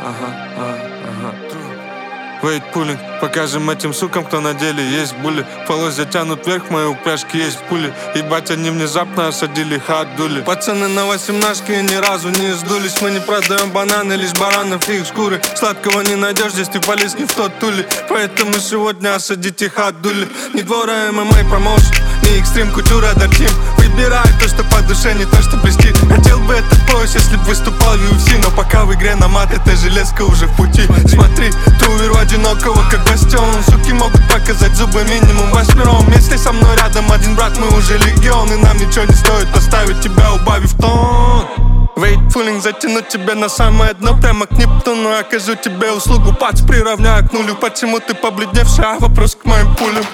Вейтпулинг, покажем этим сукам, кто на деле есть були. Полозья тянут вверх, мои упряжки есть пули. Ебать, они внезапно осадили хат-дули. Пацаны на 18-ке ни разу не сдулись. Мы не продаем бананы, лишь баранов и их шкуры. Сладкого не найдешь, здесь ты полез не в тот тули. Поэтому сегодня осадите хат-дули. Не двора ММА промоушен, не экстрим культура дартим. Выбирай то, что по душе, не то, что близки. Хотел бы этот пояс, если б выступал в UFC. Но пока в игре на мат, эта железка уже в пути. Смотри, ты уверу одинокого, как бастион. Суки могут показать зубы минимум восьмером. Если со мной рядом один брат, мы уже легион. И нам ничего не стоит поставить тебя, убавив тон. Вейтпулинг, затянуть тебя на самое дно, прямо к Нептуну. Окажу тебе услугу, пац, приравняю к нулю. Почему ты побледневший, а вопрос к моим пулям.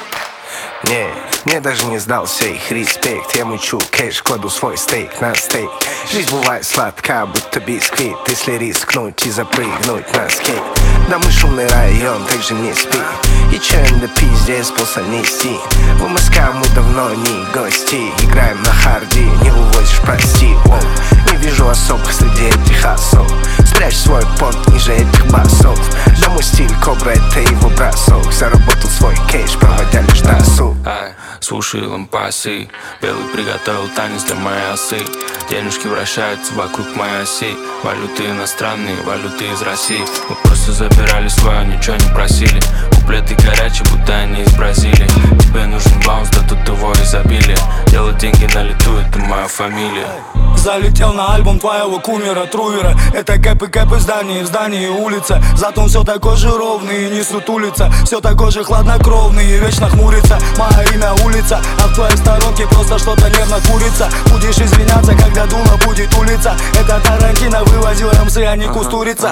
Мне даже не сдался их респект. Я мучу кэш, кладу свой стейк на стейк. Жизнь бывает сладка, будто бисквит. Если рискнуть и запрыгнуть на скейт. Да мы шумный район, так же не спи. И чем да пиздец способ нести. В МСК мы давно не гости. Играем на харде, не увозишь, прости. Не вижу особых среди этих особ. Спрячь свой понт ниже этих басов. Да мой стиль кобра, это его бросок. Заработал свой кэш, проводя лишь досуг. Слушай лампасы, белый приготовил танец для моей осы. Денежки вращаются вокруг моей оси. Валюты иностранные, валюты из России. Мы просто забирали свое, ничего не просили. Куплеты горячие, будто они из Бразилии. Тебе нужен баунс, да тут его изобилие. Делать деньги на лету, это моя фамилия. Залетел на альбом твоего кумира, трувера. Это кэпы в здании улица. Зато он все такой же ровный и не сутулится. Все такой же хладнокровный и вечно хмурится. Мое имя улица, а в твоей сторонке просто что-то нервно курится. Будешь извиняться, когда дула будет улица. Это Тарантино вывозил МС, а не Кустурица.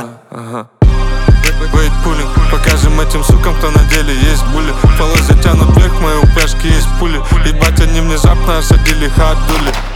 Вейтпулинг, покажем этим сукам, кто на деле есть були. Полозья тянут вверх, мои упряжки есть пули. Ебать, они внезапно осадили хат-дули.